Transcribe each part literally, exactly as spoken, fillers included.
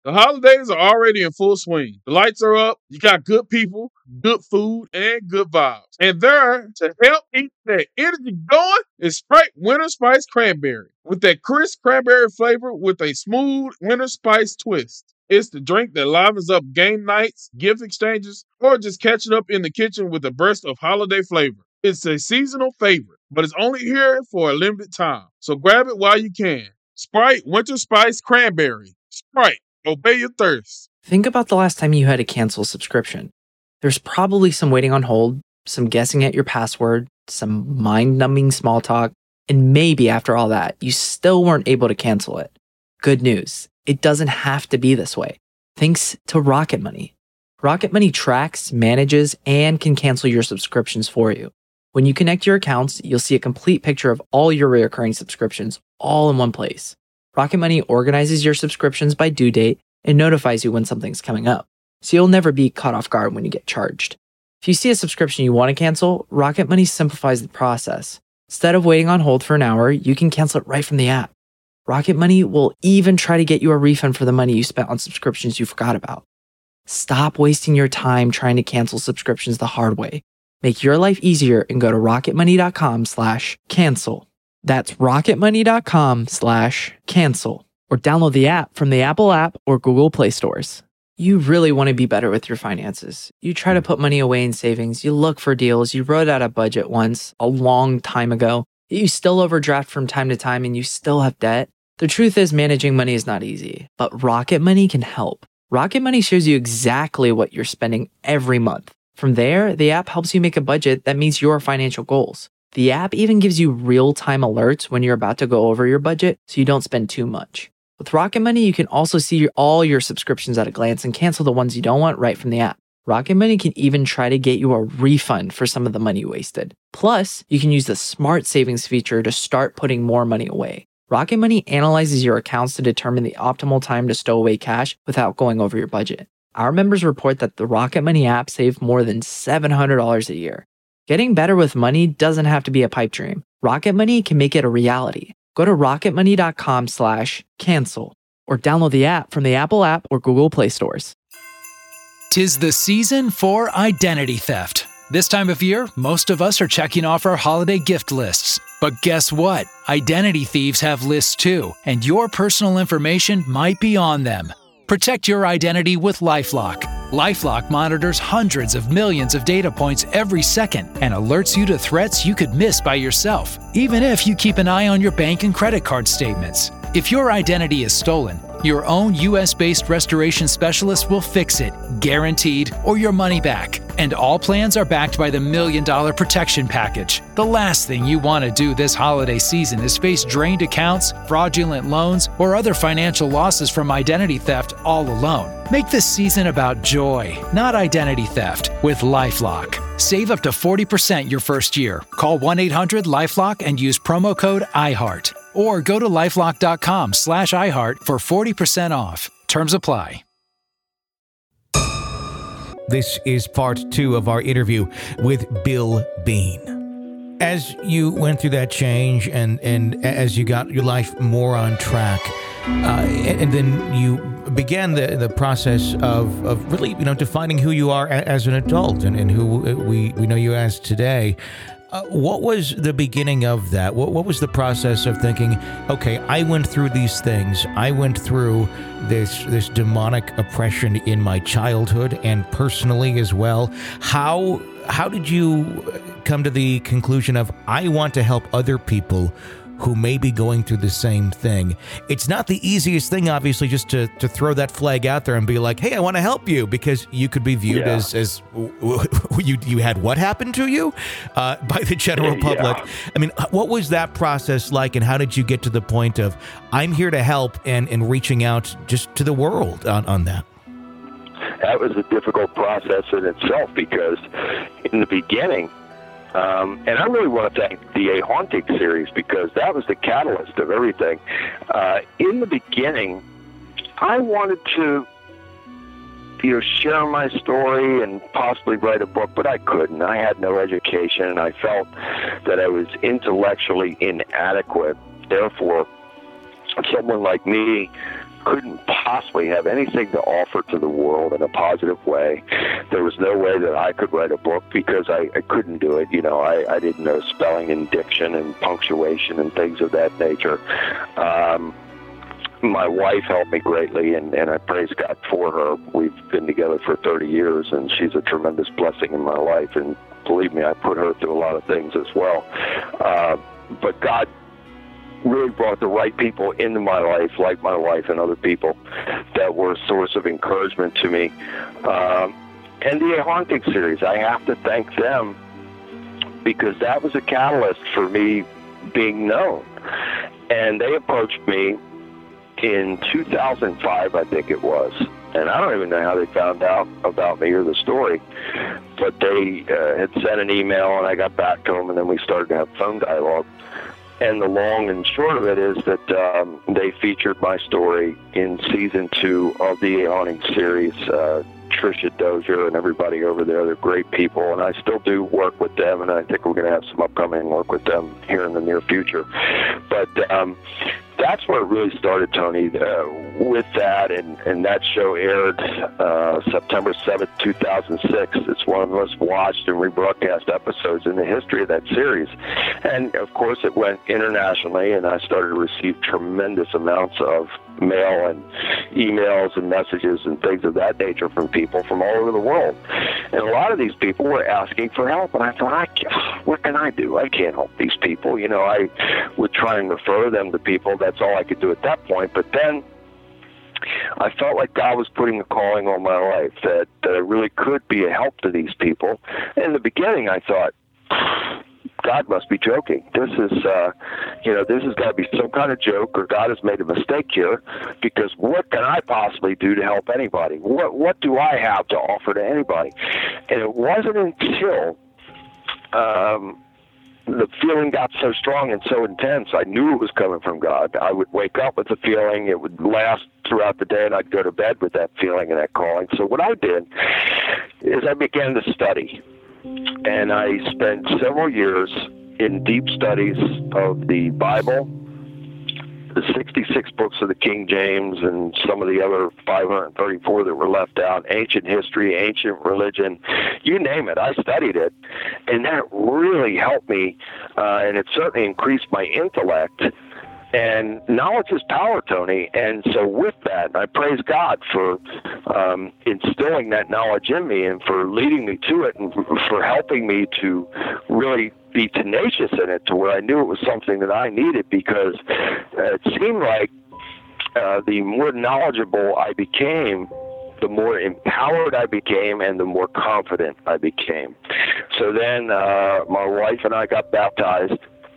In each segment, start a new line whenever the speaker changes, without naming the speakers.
The holidays are already in full swing. The lights are up, you got good people, good food, and good vibes. And there to help keep that energy going is Sprite Winter Spice Cranberry. With that crisp cranberry flavor with a smooth winter spice twist. It's the drink that livens up game nights, gift exchanges, or just catching up in the kitchen with a burst of holiday flavor. It's a seasonal favorite, but it's only here for a limited time. So grab it while you can. Sprite Winter Spice Cranberry. Sprite, obey your thirst.
Think about the last time you had to cancel a subscription. There's probably some waiting on hold, some guessing at your password, some mind-numbing small talk, and maybe after all that, you still weren't able to cancel it. Good news. It doesn't have to be this way. Thanks to Rocket Money. Rocket Money tracks, manages, and can cancel your subscriptions for you. When you connect your accounts, you'll see a complete picture of all your recurring subscriptions all in one place. Rocket Money organizes your subscriptions by due date and notifies you when something's coming up, so you'll never be caught off guard when you get charged. If you see a subscription you want to cancel, Rocket Money simplifies the process. Instead of waiting on hold for an hour, you can cancel it right from the app. Rocket Money will even try to get you a refund for the money you spent on subscriptions you forgot about. Stop wasting your time trying to cancel subscriptions the hard way. Make your life easier and go to rocketmoney.com slash cancel. That's rocketmoney.com slash cancel. Or download the app from the Apple app or Google Play stores. You really want to be better with your finances. You try to put money away in savings. You look for deals. You wrote out a budget once, a long time ago. You still overdraft from time to time and you still have debt. The truth is managing money is not easy, but Rocket Money can help. Rocket Money shows you exactly what you're spending every month. From there, the app helps you make a budget that meets your financial goals. The app even gives you real-time alerts when you're about to go over your budget so you don't spend too much. With Rocket Money, you can also see all your subscriptions at a glance and cancel the ones you don't want right from the app. Rocket Money can even try to get you a refund for some of the money you wasted. Plus, you can use the Smart Savings feature to start putting more money away. Rocket Money analyzes your accounts to determine the optimal time to stow away cash without going over your budget. Our members report that the Rocket Money app saved more than seven hundred dollars a year. Getting better with money doesn't have to be a pipe dream. Rocket Money can make it a reality. Go to rocketmoney.com slash cancel or download the app from the Apple app or Google Play stores.
'Tis the season for identity theft. This time of year, most of us are checking off our holiday gift lists. But guess what? Identity thieves have lists too, and your personal information might be on them. Protect your identity with LifeLock. LifeLock monitors hundreds of millions of data points every second and alerts you to threats you could miss by yourself, even if you keep an eye on your bank and credit card statements. If your identity is stolen, your own U S-based restoration specialist will fix it, guaranteed, or your money back. And all plans are backed by the Million Dollar Protection Package. The last thing you want to do this holiday season is face drained accounts, fraudulent loans, or other financial losses from identity theft all alone. Make this season about joy, not identity theft, with LifeLock. Save up to forty percent your first year. Call one eight hundred LifeLock and use promo code iHeart. Or go to lifelock.com slash iHeart for forty percent off. Terms apply.
This is part two of our interview with Bill Bean. As you went through that change and, and as you got your life more on track, uh, and, and then you began the, the process of, of really, you know, defining who you are as an adult and, and who we, we know you as today. Uh, what was the beginning of that? What what was the process of thinking, okay, I went through these things. I went through this this demonic oppression in my childhood and personally as well. How how did you come to the conclusion of, I want to help other people who may be going through the same thing? It's not the easiest thing, obviously, just to, to throw that flag out there and be like, hey, I want to help you, because you could be viewed yeah. as, as you you had what happened to you uh, by the general public. Yeah. I mean, what was that process like, and how did you get to the point of, I'm here to help, and, and reaching out just to the world on, on that?
That was a difficult process in itself, because in the beginning, Um, and I really want to thank the A Haunting series, because that was the catalyst of everything. Uh, in the beginning, I wanted to, you know, share my story and possibly write a book, but I couldn't. I had no education, and I felt that I was intellectually inadequate. Therefore, someone like me couldn't possibly have anything to offer to the world in a positive way. There was no way that I could write a book because I, I couldn't do it. You know, I, I didn't know spelling and diction and punctuation and things of that nature. Um, my wife helped me greatly, and, and I praise God for her. We've been together for thirty years, and she's a tremendous blessing in my life. And believe me, I put her through a lot of things as well. Uh, but God really brought the right people into my life, like my wife and other people, that were a source of encouragement to me. Um, and the A Haunting series, I have to thank them, because that was a catalyst for me being known. And they approached me in two thousand five, I think it was. And I don't even know how they found out about me or the story, but they uh, had sent an email, and I got back to them, and then we started to have phone dialogue. And the long and short of it is that um, they featured my story in season two of the A Haunting series. Uh, Tricia Dozier and everybody over there, they're great people, and I still do work with them, and I think we're going to have some upcoming work with them here in the near future. But um, that's where it really started, Tony, uh, with that, and, and that show aired uh, September seventh, two thousand six. It's one of the most watched and rebroadcast episodes in the history of that series. And, of course, it went internationally, and I started to receive tremendous amounts of mail and emails and messages and things of that nature from people from all over the world. And a lot of these people were asking for help, and I thought, I can't, what can I do? I can't help these people. You know, I would try and refer them to people. That's all I could do at that point. But then I felt like God was putting a calling on my life, that, that I really could be a help to these people. In the beginning, I thought, God must be joking. This is, uh, you know, this has got to be some kind of joke, or God has made a mistake here, because what can I possibly do to help anybody? What what do I have to offer to anybody? And it wasn't until um, the feeling got so strong and so intense, I knew it was coming from God. I would wake up with the feeling, it would last throughout the day, and I'd go to bed with that feeling and that calling. So what I did is I began to study. And I spent several years in deep studies of the Bible, the sixty-six books of the King James, and some of the other five hundred thirty-four that were left out, ancient history, ancient religion, you name it. I studied it, and that really helped me, uh, and it certainly increased my intellect. And knowledge is power, Tony. And so with that, I praise God for um, instilling that knowledge in me, and for leading me to it, and for helping me to really be tenacious in it, to where I knew it was something that I needed, because uh, it seemed like uh, the more knowledgeable I became, the more empowered I became, and the more confident I became. So then uh, my wife and I got baptized.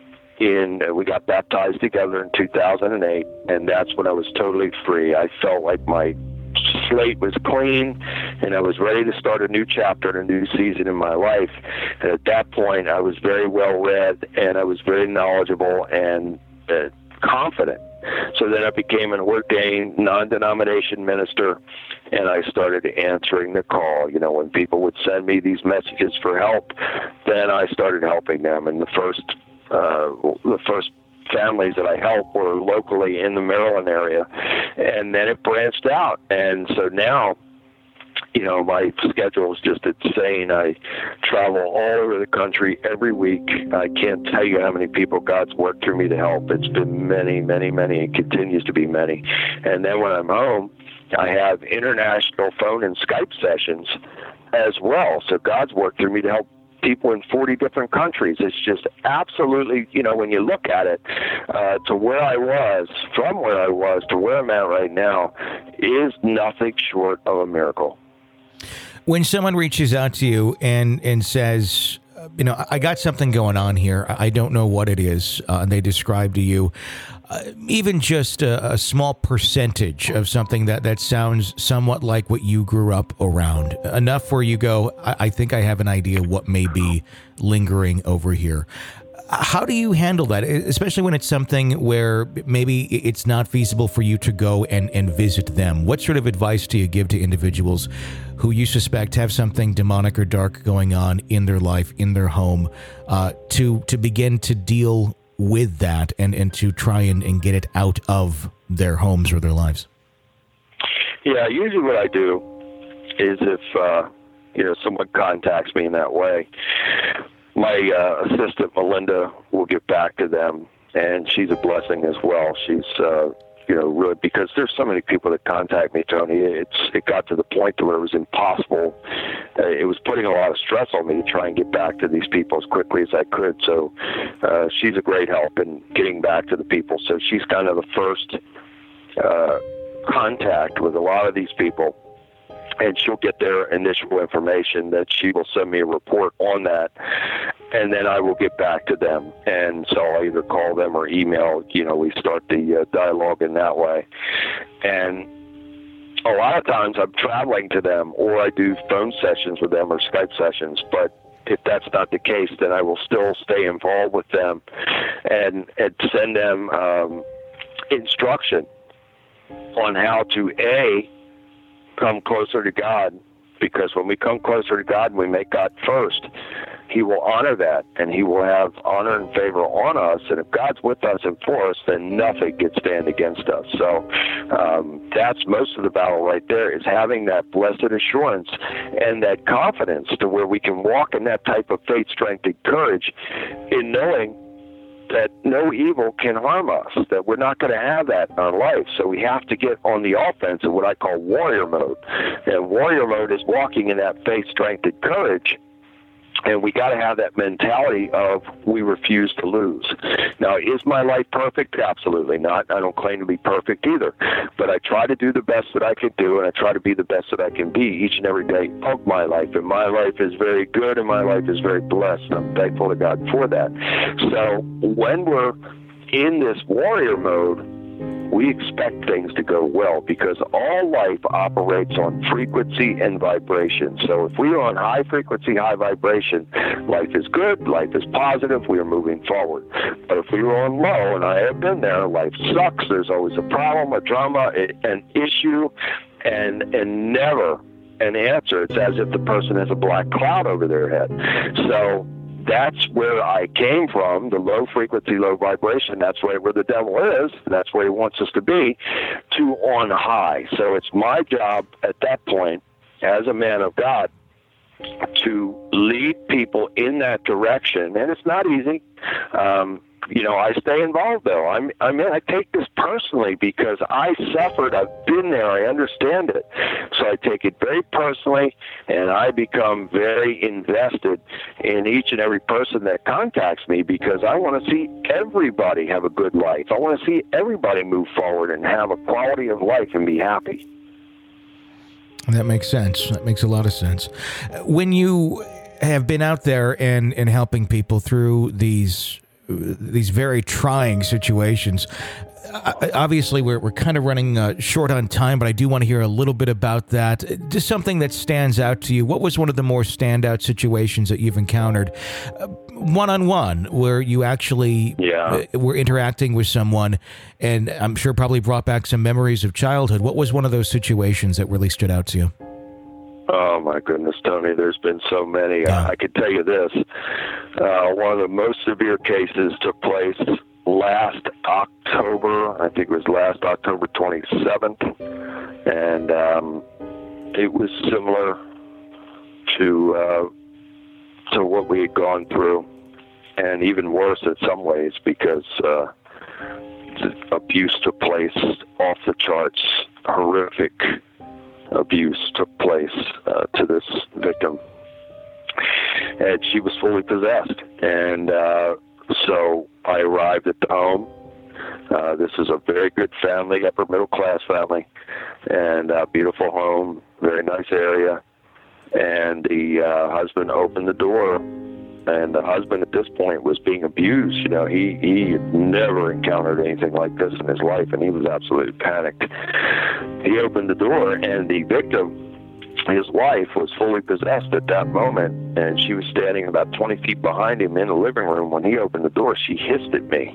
In, uh, we got baptized together in two thousand eight, and that's when I was totally free. I felt like my slate was clean, and I was ready to start a new chapter and a new season in my life. And at that point, I was very well read, and I was very knowledgeable and uh, confident. So then I became an ordained non-denomination minister, and I started answering the call. You know, when people would send me these messages for help, then I started helping them. And the first Uh, the first families that I helped were locally in the Maryland area, and then it branched out. And so now, you know, my schedule is just insane. I travel all over the country every week. I can't tell you how many people God's worked through me to help. It's been many, many, many, and continues to be many. And then when I'm home, I have international phone and Skype sessions as well. So God's worked through me to help people in forty different countries. It's just absolutely, you know, when you look at it, uh, to where I was, from where I was to where I'm at right now, is nothing short of a miracle.
When someone reaches out to you and, and says, you know, I got something going on here, I don't know what it is, uh, and they describe to you, uh, even just a, a small percentage of something that, that sounds somewhat like what you grew up around, enough where you go, I, I think I have an idea what may be lingering over here. How do you handle that, especially when it's something where maybe it's not feasible for you to go and, and visit them? What sort of advice do you give to individuals who you suspect have something demonic or dark going on in their life, in their home, uh, to to begin to deal with that and, and to try and, and get it out of their homes or their lives?
Yeah, usually what I do is if, uh, you know, someone contacts me in that way, my uh, assistant, Melinda, will get back to them, and she's a blessing as well. She's, uh, you know, really, because there's so many people that contact me, Tony, it's it got to the point to where it was impossible. Uh, it was putting a lot of stress on me to try and get back to these people as quickly as I could. So uh, she's a great help in getting back to the people. So she's kind of the first uh, contact with a lot of these people. And she'll get their initial information, that she will send me a report on that, and then I will get back to them. And so I'll either call them or email. You know, we start the uh, dialogue in that way. And a lot of times I'm traveling to them, or I do phone sessions with them or Skype sessions. But if that's not the case, then I will still stay involved with them and, and send them um, instruction on how to, A, come closer to God, because when we come closer to God and we make God first, he will honor that, and he will have honor and favor on us. And if God's with us and for us, then nothing can stand against us. So um, that's most of the battle right there, is having that blessed assurance and that confidence to where we can walk in that type of faith, strength, and courage in knowing that no evil can harm us, that we're not going to have that in our life. So we have to get on the offense in what I call warrior mode. And warrior mode is walking in that faith, strength, and courage. And we got to have that mentality of we refuse to lose. Now, is my life perfect? Absolutely not. I don't claim to be perfect either. But I try to do the best that I can do, and I try to be the best that I can be each and every day of my life. And my life is very good, and my life is very blessed. And I'm thankful to God for that. So when we're in this warrior mode, we expect things to go well, because all life operates on frequency and vibration. So if we are on high frequency, high vibration, life is good, life is positive, we are moving forward. But if we are on low, and I have been there, life sucks, there's always a problem, a drama, an issue, and and never an answer. It's as if the person has a black cloud over their head. So that's where I came from, the low frequency, low vibration. That's where, where the devil is. That's where he wants us to be, to on high. So it's my job at that point, as a man of God, to lead people in that direction. And it's not easy. Um, you know, I stay involved, though. I'm, I mean, I take this personally because I suffered. I've been there. I understand it. So I take it very personally, and I become very invested in each and every person that contacts me, because I want to see everybody have a good life. I want to see everybody move forward and have a quality of life and be happy.
That makes sense. That makes a lot of sense. When you have been out there and, and helping people through these these very trying situations, obviously we're we're kind of running uh, short on time, but I do want to hear a little bit about that. Just something that stands out to you. What was one of the more standout situations that you've encountered, uh, one-on-one, where you actually
yeah.
uh, were interacting with someone, and I'm sure probably brought back some memories of childhood? What was one of those situations that really stood out to you?
Oh, my goodness, Tony, there's been so many. Yeah. I, I could tell you this. Uh, one of the most severe cases took place last October. I think it was last October twenty-seventh. And um, it was similar to, uh, to what we had gone through, and even worse in some ways, because uh, abuse took place off the charts, horrific abuse took place uh, to this victim, and she was fully possessed. And uh, so I arrived at the home. Uh, this is a very good family, upper middle class family, and a beautiful home, very nice area. And the uh, husband opened the door, and the husband at this point was being abused. You know, he, he had never encountered anything like this in his life, and he was absolutely panicked. He opened the door, and the victim, his wife, was fully possessed at that moment, and she was standing about twenty feet behind him in the living room. When he opened the door, she hissed at me.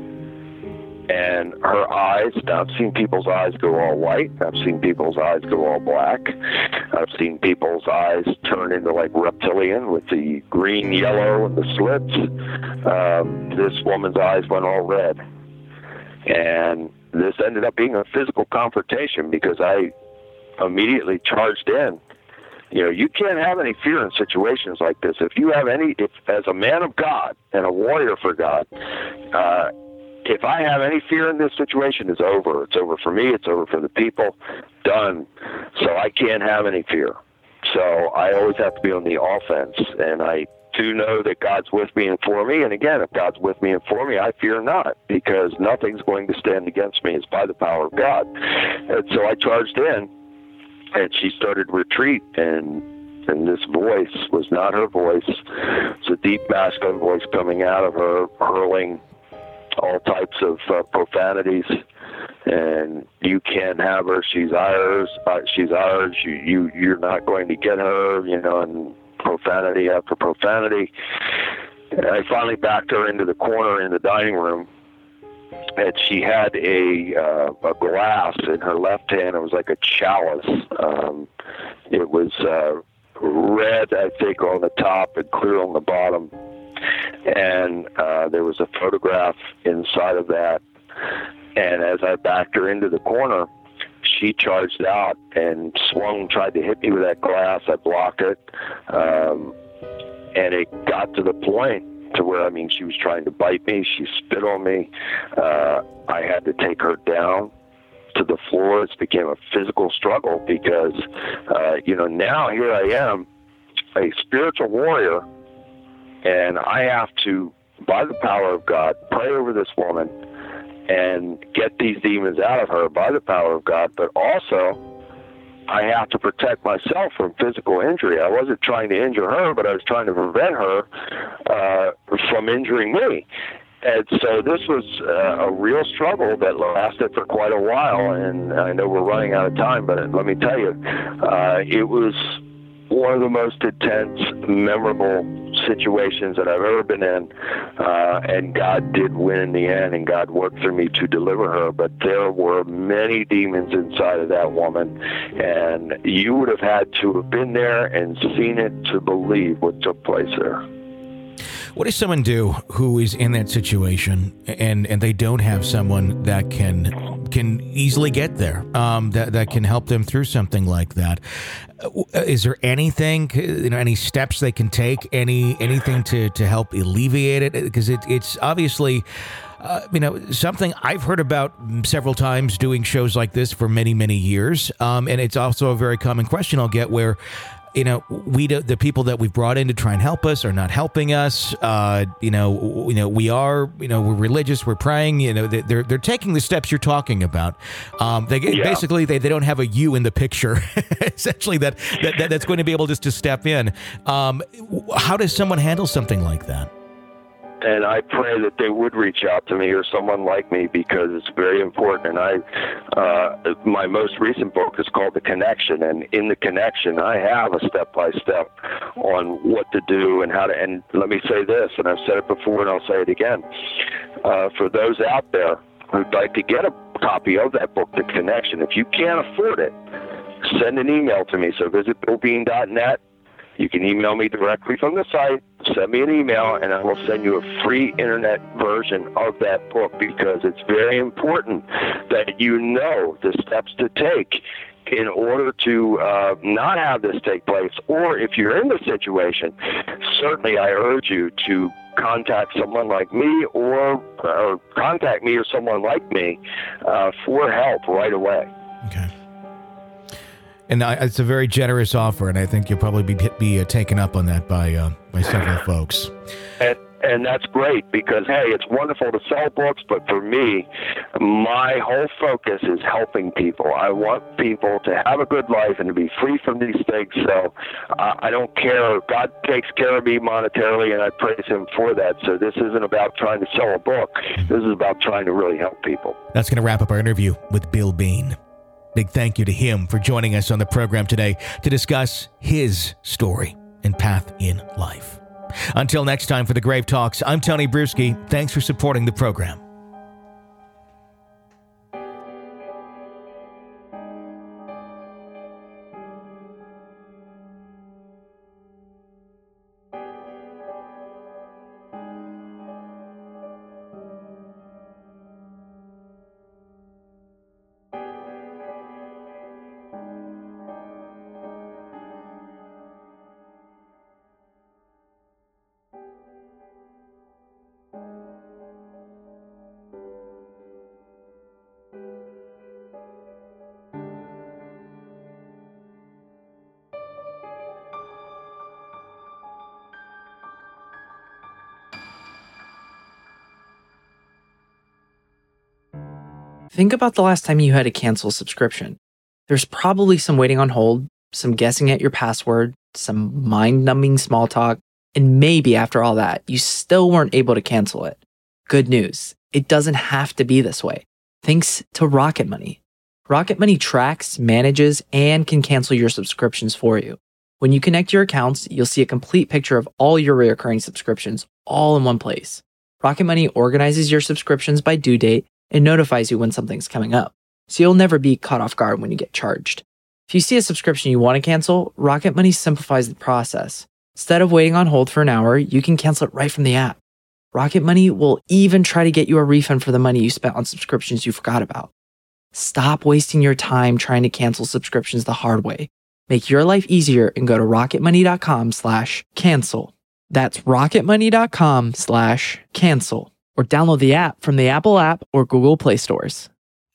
And her eyes, now I've seen people's eyes go all white. I've seen people's eyes go all black. I've seen people's eyes turn into like reptilian with the green, yellow, and the slits. Um, this woman's eyes went all red. And this ended up being a physical confrontation, because I immediately charged in. You know, you can't have any fear in situations like this. If you have any, if as a man of God and a warrior for God, uh, if I have any fear in this situation, it's over. It's over for me. It's over for the people. Done. So I can't have any fear. So I always have to be on the offense, and I do know that God's with me and for me. And again, if God's with me and for me, I fear not, because nothing's going to stand against me. It's by the power of God. And so I charged in, and she started retreat, and and this voice was not her voice. It's a deep masculine voice coming out of her, hurling all types of uh, profanities. And you can't have her. She's ours. Uh, she's ours. You, you, you're not going to get her. You know, and profanity after profanity. And I finally backed her into the corner in the dining room, and she had a uh, a glass in her left hand. It was like a chalice. Um, it was uh, red, I think, on the top and clear on the bottom. And uh, there was a photograph inside of that. And as I backed her into the corner, she charged out and swung, tried to hit me with that glass. I blocked it. Um, and it got to the point to where, I mean, she was trying to bite me. She spit on me. Uh, I had to take her down to the floor. It became a physical struggle because, uh, you know, now here I am, a spiritual warrior, and I have to, by the power of God, pray over this woman and get these demons out of her by the power of God, but also I have to protect myself from physical injury. I wasn't trying to injure her, but I was trying to prevent her uh, from injuring me. And so this was uh, a real struggle that lasted for quite a while, and I know we're running out of time, but let me tell you, uh, it was one of the most intense, memorable situations that I've ever been in, uh, and God did win in the end, and God worked through me to deliver her. But there were many demons inside of that woman, and you would have had to have been there and seen it to believe what took place there.
What does someone do who is in that situation and, and they don't have someone that can can easily get there, um, that that can help them through something like that? Is there anything, you know, any steps they can take, any anything to, to help alleviate it? Because it, it's obviously, uh, you know, something I've heard about several times doing shows like this for many, many years. Um, and it's also a very common question I'll get where, you know, we do, the people that we've brought in to try and help us are not helping us. Uh, you know, you know, we are, you know, we're religious, we're praying. You know, they're they're taking the steps you're talking about. Um, they yeah. basically they, they don't have a you in the picture, essentially that, that that that's going to be able just to step in. Um, how does someone handle something like that?
And I pray that they would reach out to me or someone like me, because it's very important. And I, uh, my most recent book is called The Connection, and in The Connection, I have a step-by-step on what to do and how to. And let me say this, and I've said it before, and I'll say it again. Uh, for those out there who'd like to get a copy of that book, The Connection, if you can't afford it, send an email to me. So visit bill bean dot net. You can email me directly from the site, send me an email, and I will send you a free internet version of that book, because it's very important that you know the steps to take in order to uh, not have this take place. Or if you're in the situation, certainly I urge you to contact someone like me or, or contact me or someone like me uh, for help right away.
Okay. And I, it's a very generous offer, and I think you'll probably be be uh, taken up on that by uh, by several folks.
And, and that's great, because, hey, it's wonderful to sell books, but for me, my whole focus is helping people. I want people to have a good life and to be free from these things. So uh, I don't care. God takes care of me monetarily, and I praise him for that. So this isn't about trying to sell a book. This is about trying to really help people.
That's going to wrap up our interview with Bill Bean. Big thank you to him for joining us on the program today to discuss his story and path in life. Until next time for the Grave Talks, I'm Tony Bruschi. Thanks for supporting the program.
Think about the last time you had to cancel a subscription. There's probably some waiting on hold, some guessing at your password, some mind-numbing small talk, and maybe after all that, you still weren't able to cancel it. Good news, it doesn't have to be this way. Thanks to Rocket Money. Rocket Money tracks, manages, and can cancel your subscriptions for you. When you connect your accounts, you'll see a complete picture of all your recurring subscriptions all in one place. Rocket Money organizes your subscriptions by due date and notifies you when something's coming up, so you'll never be caught off guard when you get charged. If you see a subscription you want to cancel, Rocket Money simplifies the process. Instead of waiting on hold for an hour, you can cancel it right from the app. Rocket Money will even try to get you a refund for the money you spent on subscriptions you forgot about. Stop wasting your time trying to cancel subscriptions the hard way. Make your life easier and go to rocketmoney.com slash cancel. That's rocketmoney.com slash cancel. Or download the app from the Apple app or Google Play stores.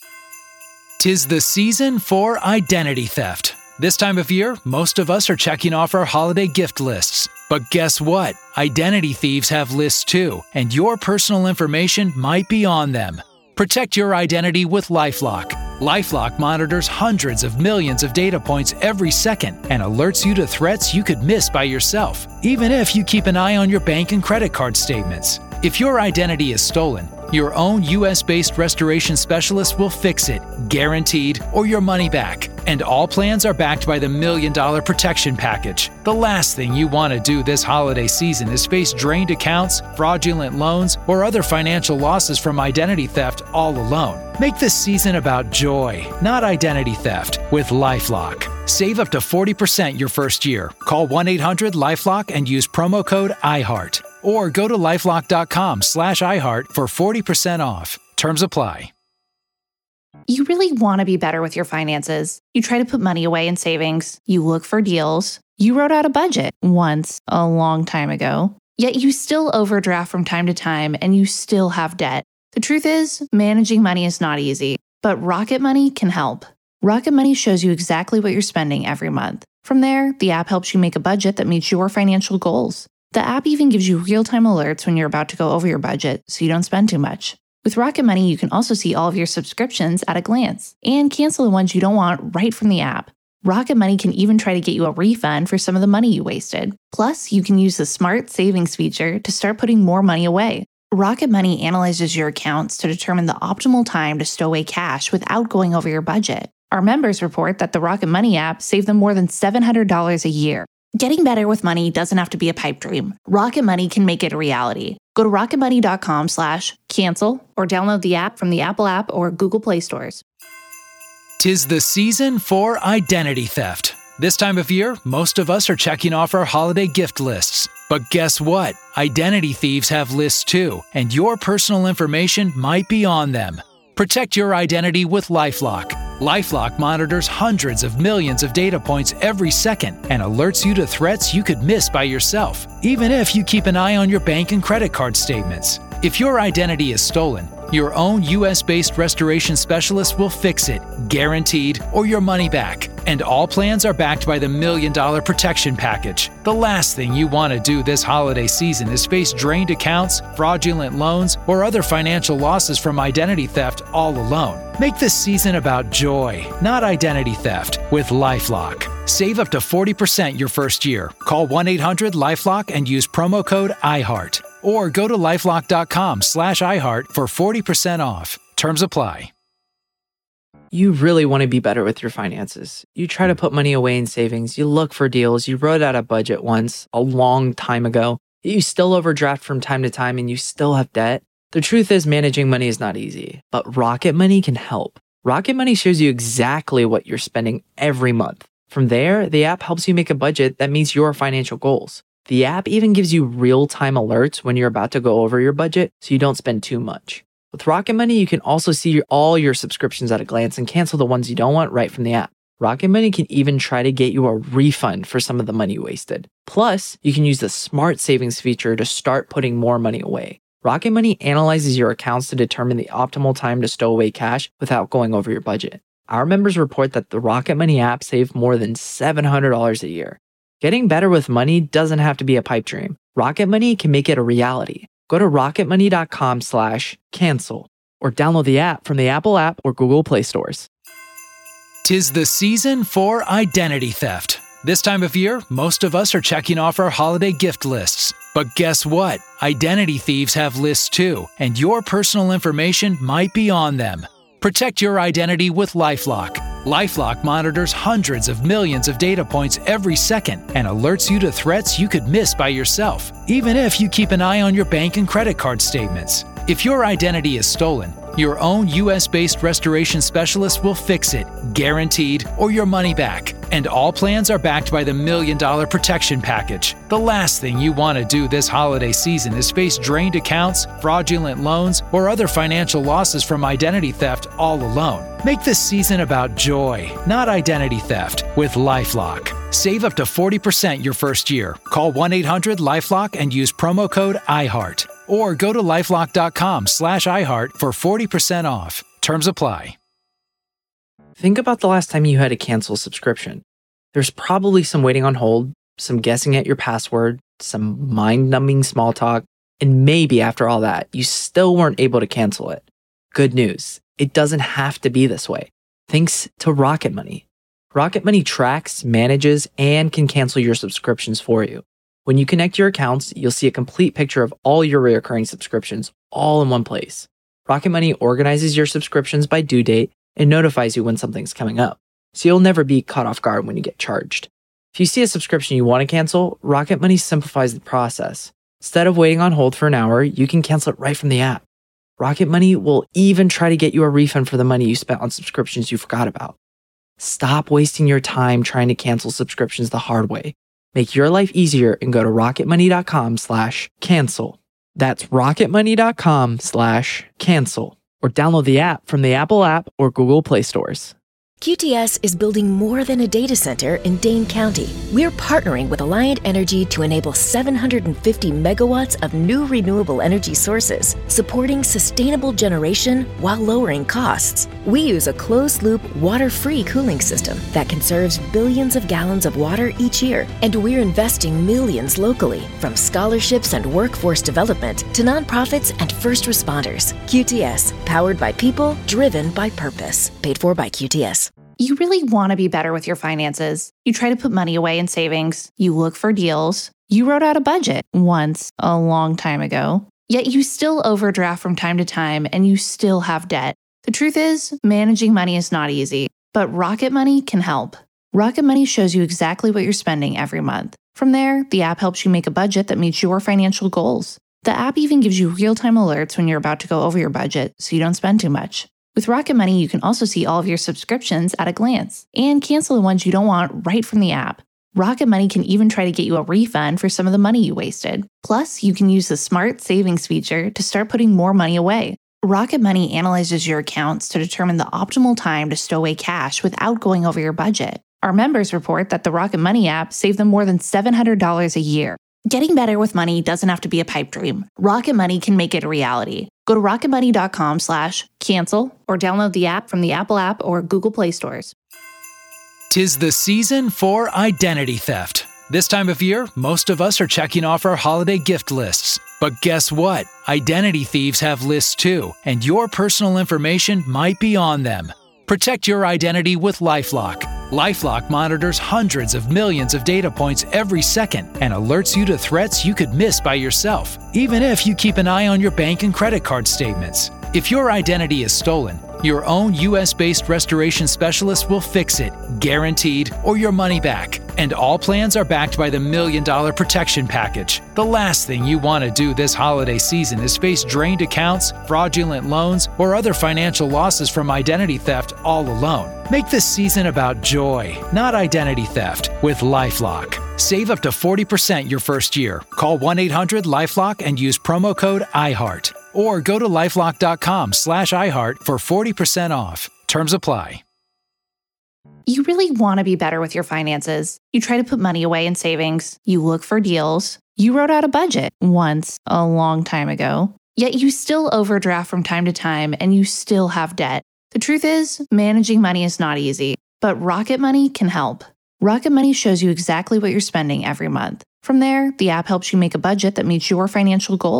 Tis the season for identity theft. This time of year, most of us are checking off our holiday gift lists. But guess what? Identity thieves have lists too, and your personal information might be on them. Protect your identity with LifeLock. LifeLock monitors hundreds of millions of data points every second and alerts you to threats you could miss by yourself, even if you keep an eye on your bank and credit card statements. If your identity is stolen, your own U S-based restoration specialist will fix it, guaranteed, or your money back. And all plans are backed by the Million Dollar Protection Package. The last thing you want to do this holiday season is face drained accounts, fraudulent loans, or other financial losses from identity theft all alone. Make this season about joy, not identity theft, with LifeLock. Save up to forty percent your first year. Call one eight hundred LifeLock and use promo code iHeart. Or go to lifelock.com slash iHeart for forty percent off. Terms apply.
You really want to be better with your finances. You try to put money away in savings. You look for deals. You wrote out a budget once, a long time ago. Yet you still overdraft from time to time and you still have debt. The truth is, managing money is not easy, but Rocket Money can help. Rocket Money shows you exactly what you're spending every month. From there, the app helps you make a budget that meets your financial goals. The app even gives you real-time alerts when you're about to go over your budget so you don't spend too much. With Rocket Money, you can also see all of your subscriptions at a glance and cancel the ones you don't want right from the app. Rocket Money can even try to get you a refund for some of the money you wasted. Plus, you can use the Smart Savings feature to start putting more money away. Rocket Money analyzes your accounts to determine the optimal time to stow away cash without going over your budget. Our members report that the Rocket Money app saved them more than seven hundred dollars a year. Getting better with money doesn't have to be a pipe dream. Rocket Money can make it a reality. Go to rocketmoney.com slash cancel or download the app from the Apple app or Google Play stores.
Tis the season for identity theft. This time of year, most of us are checking off our holiday gift lists. But guess what? Identity thieves have lists too, and your personal information might be on them. Protect your identity with LifeLock. LifeLock monitors hundreds of millions of data points every second and alerts you to threats you could miss by yourself, even if you keep an eye on your bank and credit card statements. If your identity is stolen, your own U S-based restoration specialist will fix it, guaranteed, or your money back. And all plans are backed by the Million Dollar Protection Package. The last thing you want to do this holiday season is face drained accounts, fraudulent loans, or other financial losses from identity theft all alone. Make this season about joy, not identity theft, with LifeLock. Save up to forty percent your first year. Call one eight hundred LifeLock and use promo code iHeart. Or go to lifelock.com slash iHeart for forty percent off. Terms apply.
You really want to be better with your finances. You try to put money away in savings. You look for deals. You wrote out a budget once, a long time ago. You still overdraft from time to time and you still have debt. The truth is, managing money is not easy, but Rocket Money can help. Rocket Money shows you exactly what you're spending every month. From there, the app helps you make a budget that meets your financial goals. The app even gives you real-time alerts when you're about to go over your budget so you don't spend too much. With Rocket Money, you can also see your, all your subscriptions at a glance and cancel the ones you don't want right from the app. Rocket Money can even try to get you a refund for some of the money wasted. Plus, you can use the Smart Savings feature to start putting more money away. Rocket Money analyzes your accounts to determine the optimal time to stow away cash without going over your budget. Our members report that the Rocket Money app saved more than seven hundred dollars a year. Getting better with money doesn't have to be a pipe dream. Rocket Money can make it a reality. Go to rocketmoney.com slash cancel. or download the app from the Apple app or Google Play stores.
'Tis the season for identity theft. This time of year, most of us are checking off our holiday gift lists. But guess what? Identity thieves have lists too, and your personal information might be on them. Protect your identity with LifeLock. LifeLock monitors hundreds of millions of data points every second and alerts you to threats you could miss by yourself, even if you keep an eye on your bank and credit card statements. If your identity is stolen, your own U S-based restoration specialist will fix it, guaranteed, or your money back. And all plans are backed by the Million Dollar Protection Package. The last thing you want to do this holiday season is face drained accounts, fraudulent loans, or other financial losses from identity theft all alone. Make this season about joy, not identity theft, with LifeLock. Save up to forty percent your first year. Call one eight hundred LifeLock and use promo code iHeart. Or go to lifelock.com slash iHeart for forty percent off. Terms apply.
Think about the last time you had to cancel a subscription. There's probably some waiting on hold, some guessing at your password, some mind-numbing small talk, and maybe after all that, you still weren't able to cancel it. Good news, it doesn't have to be this way. Thanks to Rocket Money. Rocket Money tracks, manages, and can cancel your subscriptions for you. When you connect your accounts, you'll see a complete picture of all your recurring subscriptions all in one place. Rocket Money organizes your subscriptions by due date and notifies you when something's coming up, so you'll never be caught off guard when you get charged. If you see a subscription you want to cancel, Rocket Money simplifies the process. Instead of waiting on hold for an hour, you can cancel it right from the app. Rocket Money will even try to get you a refund for the money you spent on subscriptions you forgot about. Stop wasting your time trying to cancel subscriptions the hard way. Make your life easier and go to rocketmoney.com slash cancel. That's rocketmoney.com slash cancel. Or download the app from the Apple app or Google Play stores.
Q T S is building more than a data center in Dane County. We're partnering with Alliant Energy to enable seven hundred fifty megawatts of new renewable energy sources, supporting sustainable generation while lowering costs. We use a closed-loop, water-free cooling system that conserves billions of gallons of water each year, and we're investing millions locally, from scholarships and workforce development to nonprofits and first responders. Q T S, powered by people, driven by purpose. Paid for by Q T S.
You really want to be better with your finances. You try to put money away in savings. You look for deals. You wrote out a budget once a long time ago. Yet you still overdraft from time to time and you still have debt. The truth is, managing money is not easy, but Rocket Money can help. Rocket Money shows you exactly what you're spending every month. From there, the app helps you make a budget that meets your financial goals. The app even gives you real-time alerts when you're about to go over your budget so you don't spend too much. With Rocket Money, you can also see all of your subscriptions at a glance and cancel the ones you don't want right from the app. Rocket Money can even try to get you a refund for some of the money you wasted. Plus, you can use the Smart Savings feature to start putting more money away. Rocket Money analyzes your accounts to determine the optimal time to stow away cash without going over your budget. Our members report that the Rocket Money app saved them more than seven hundred dollars a year. Getting better with money doesn't have to be a pipe dream. Rocket Money can make it a reality. Go to rocketmoney.com slash cancel or download the app from the Apple app or Google Play stores.
'Tis the season for identity theft. This time of year, most of us are checking off our holiday gift lists. But guess what? Identity thieves have lists too, and your personal information might be on them. Protect your identity with LifeLock. LifeLock monitors hundreds of millions of data points every second and alerts you to threats you could miss by yourself, even if you keep an eye on your bank and credit card statements. If your identity is stolen, your own U S-based restoration specialist will fix it, guaranteed, or your money back. And all plans are backed by the Million Dollar Protection Package. The last thing you want to do this holiday season is face drained accounts, fraudulent loans, or other financial losses from identity theft all alone. Make this season about joy, not identity theft, with LifeLock. Save up to forty percent your first year. Call one eight hundred LifeLock and use promo code iHeart. Or go to lifelock.com slash iHeart for forty percent off. Terms apply.
You really want to be better with your finances. You try to put money away in savings. You look for deals. You wrote out a budget once a long time ago. Yet you still overdraft from time to time and you still have debt. The truth is, managing money is not easy, but Rocket Money can help. Rocket Money shows you exactly what you're spending every month. From there, the app helps you make a budget that meets your financial goals.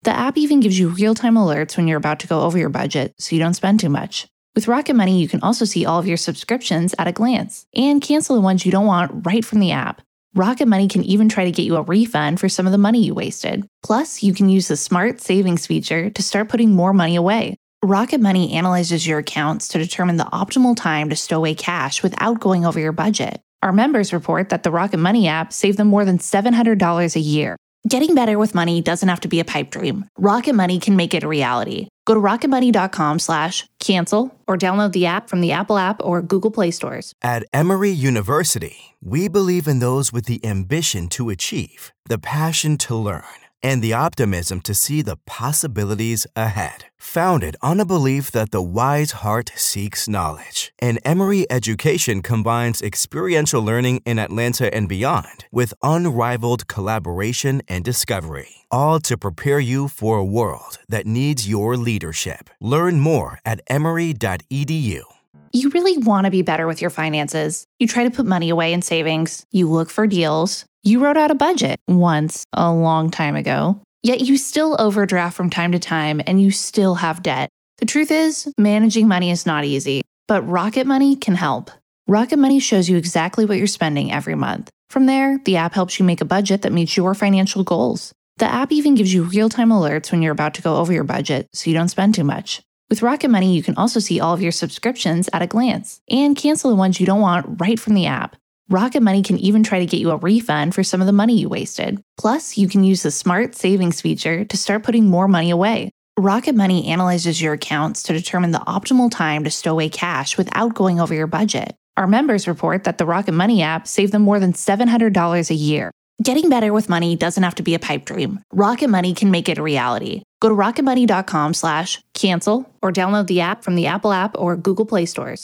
The app even gives you real-time alerts when you're about to go over your budget, so you don't spend too much. With Rocket Money, you can also see all of your subscriptions at a glance and cancel the ones you don't want right from the app. Rocket Money can even try to get you a refund for some of the money you wasted. Plus, you can use the Smart Savings feature to start putting more money away. Rocket Money analyzes your accounts to determine the optimal time to stow away cash without going over your budget. Our members report that the Rocket Money app saved them more than seven hundred dollars a year. Getting better with money doesn't have to be a pipe dream. Rocket Money can make it a reality. Go to rocketmoney.com slash cancel or download the app from the Apple App or Google Play stores.
At Emory University, we believe in those with the ambition to achieve, the passion to learn, and the optimism to see the possibilities ahead. Founded on a belief that the wise heart seeks knowledge, and Emory education combines experiential learning in Atlanta and beyond with unrivaled collaboration and discovery, all to prepare you for a world that needs your leadership. Learn more at emory dot e d u.
You really want to be better with your finances. You try to put money away in savings. You look for deals. You wrote out a budget once a long time ago. Yet you still overdraft from time to time and you still have debt. The truth is, managing money is not easy, but Rocket Money can help. Rocket Money shows you exactly what you're spending every month. From there, the app helps you make a budget that meets your financial goals. The app even gives you real-time alerts when you're about to go over your budget, so you don't spend too much. With Rocket Money, you can also see all of your subscriptions at a glance and cancel the ones you don't want right from the app. Rocket Money can even try to get you a refund for some of the money you wasted. Plus, you can use the Smart Savings feature to start putting more money away. Rocket Money analyzes your accounts to determine the optimal time to stow away cash without going over your budget. Our members report that the Rocket Money app saved them more than seven hundred dollars a year. Getting better with money doesn't have to be a pipe dream. Rocket Money can make it a reality. Go to rocketmoney.com slash cancel or download the app from the Apple App or Google Play stores.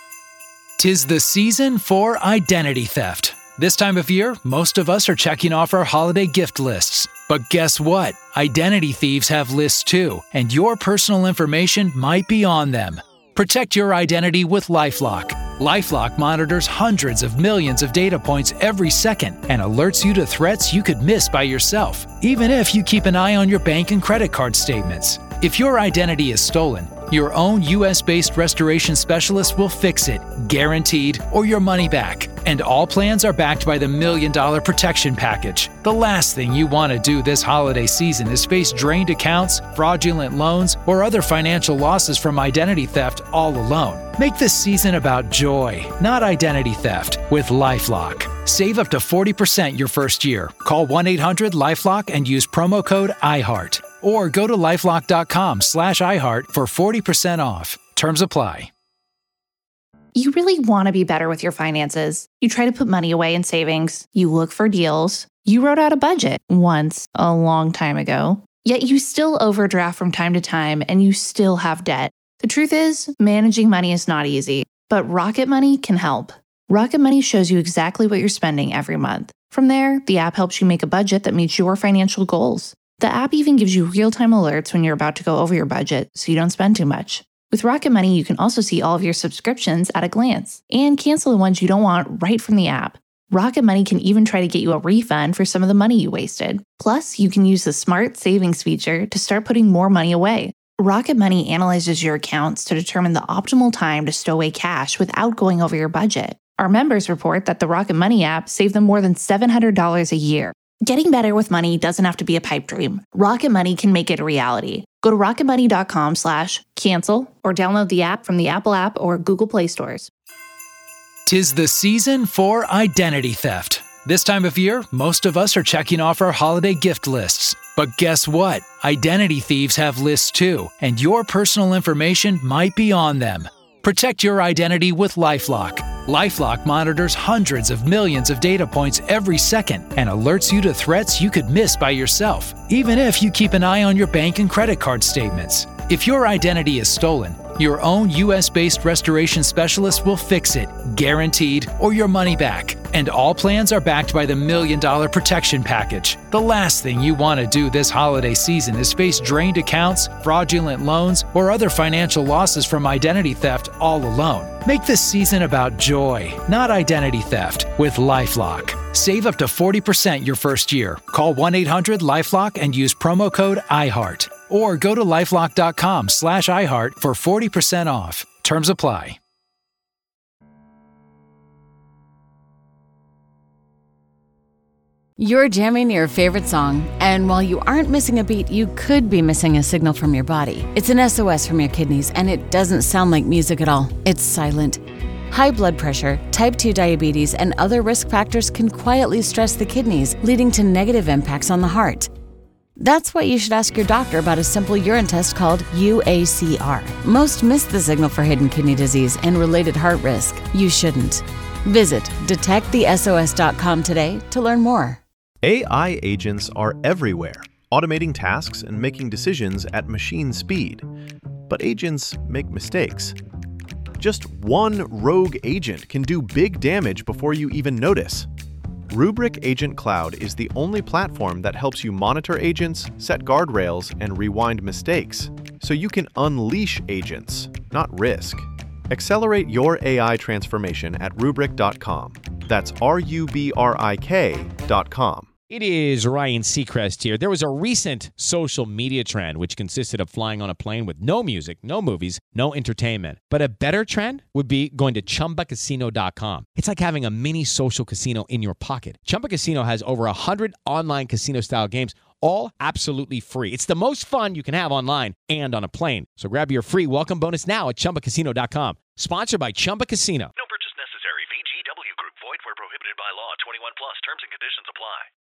'Tis the season for identity theft. This time of year, most of us are checking off our holiday gift lists. But guess what? Identity thieves have lists too, and your personal information might be on them. Protect your identity with LifeLock. LifeLock monitors hundreds of millions of data points every second and alerts you to threats you could miss by yourself, even if you keep an eye on your bank and credit card statements. If your identity is stolen, your own U S-based restoration specialist will fix it, guaranteed, or your money back. And all plans are backed by the Million Dollar Protection Package. The last thing you want to do this holiday season is face drained accounts, fraudulent loans, or other financial losses from identity theft all alone. Make this season about joy, not identity theft, with LifeLock. Save up to forty percent your first year. Call one eight hundred LifeLock and use promo code iHeart. Or go to lifelock.com slash iHeart for forty percent off. Terms apply.
You really want to be better with your finances. You try to put money away in savings. You look for deals. You wrote out a budget once a long time ago. Yet you still overdraft from time to time and you still have debt. The truth is, managing money is not easy, but Rocket Money can help. Rocket Money shows you exactly what you're spending every month. From there, the app helps you make a budget that meets your financial goals. The app even gives you real-time alerts when you're about to go over your budget, so you don't spend too much. With Rocket Money, you can also see all of your subscriptions at a glance and cancel the ones you don't want right from the app. Rocket Money can even try to get you a refund for some of the money you wasted. Plus, you can use the Smart Savings feature to start putting more money away. Rocket Money analyzes your accounts to determine the optimal time to stow away cash without going over your budget. Our members report that the Rocket Money app saved them more than seven hundred dollars a year. Getting better with money doesn't have to be a pipe dream. Rocket Money can make it a reality. Go to rocketmoney.com slash cancel or download the app from the Apple App or Google Play stores.
'Tis the season for identity theft. This time of year, most of us are checking off our holiday gift lists. But guess what? Identity thieves have lists too, and your personal information might be on them. Protect your identity with LifeLock. LifeLock monitors hundreds of millions of data points every second and alerts you to threats you could miss by yourself, even if you keep an eye on your bank and credit card statements. If your identity is stolen, your own U S-based restoration specialist will fix it, guaranteed, or your money back. And all plans are backed by the Million Dollar Protection Package. The last thing you want to do this holiday season is face drained accounts, fraudulent loans, or other financial losses from identity theft all alone. Make this season about joy, not identity theft, with LifeLock. Save up to forty percent your first year. Call one eight hundred LifeLock and use promo code iHeart. Or go to lifelock.com slash iHeart for forty percent off. Terms apply.
You're jamming your favorite song, and while you aren't missing a beat, you could be missing a signal from your body. It's an S O S from your kidneys, and it doesn't sound like music at all. It's silent. High blood pressure, type two diabetes, and other risk factors can quietly stress the kidneys, leading to negative impacts on the heart. That's why you should ask your doctor about a simple urine test called U A C R. Most miss the signal for hidden kidney disease and related heart risk. You shouldn't. Visit detect the S O S dot com today to learn more.
A I agents are everywhere, automating tasks and making decisions at machine speed. But agents make mistakes. Just one rogue agent can do big damage before you even notice. Rubrik Agent Cloud is the only platform that helps you monitor agents, set guardrails, and rewind mistakes, so you can unleash agents, not risk. Accelerate your A I transformation at rubrik dot com. That's R U B R I K dot com.
It is Ryan Seacrest here. There was a recent social media trend which consisted of flying on a plane with no music, no movies, no entertainment. But a better trend would be going to chumba casino dot com. It's like having a mini social casino in your pocket. Chumba Casino has over one hundred online casino-style games, all absolutely free. It's the most fun you can have online and on a plane. So grab your free welcome bonus now at chumba casino dot com. Sponsored by Chumba Casino.
No purchase necessary. V G W Group. Void where prohibited by law. twenty-one plus. Terms and conditions apply.